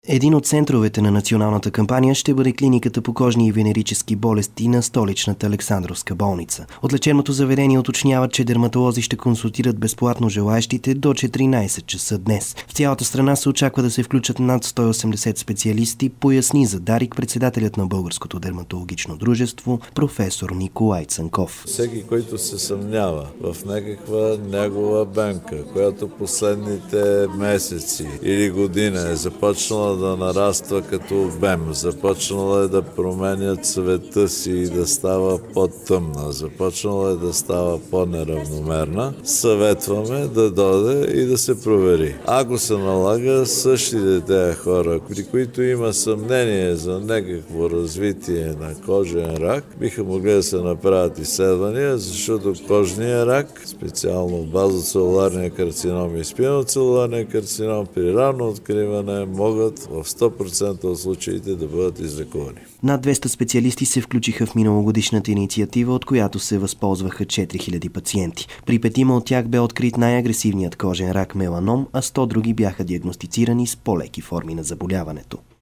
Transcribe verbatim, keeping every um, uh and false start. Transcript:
Един от центровете на националната кампания ще бъде клиниката по кожни и венерически болести на столичната Александровска болница. От лечебното заведение уточняват, че дерматолози ще консултират безплатно желаещите до четиринайсет часа днес. В цялата страна се очаква да се включат над сто и осемдесет специалисти, поясни за Дарик председателят на Българското дерматологично дружество професор Николай Цанков. Всеки, който се съмнява в някаква негова банка, която последните месеци или година е започнала да нараства като обем, започнала е да променя цвета си и да става по-тъмна, започнала е да става по-неравномерна, съветваме да дойде и да се провери. Ако се налага, същите тези хора, при които има съмнение за някакво развитие на кожен рак, биха могли да се направят изследвания, защото кожния рак, специално базоцелуларния карцином и спиноцелуларния карцином, при ранно откриване могат в сто процента от случаите да бъдат излекувани. Над двеста специалисти се включиха в миналогодишната инициатива, от която се възползваха четири хиляди пациенти. При петима от тях бе открит най-агресивният кожен рак меланом, а сто други бяха диагностицирани с по-леки форми на заболяването.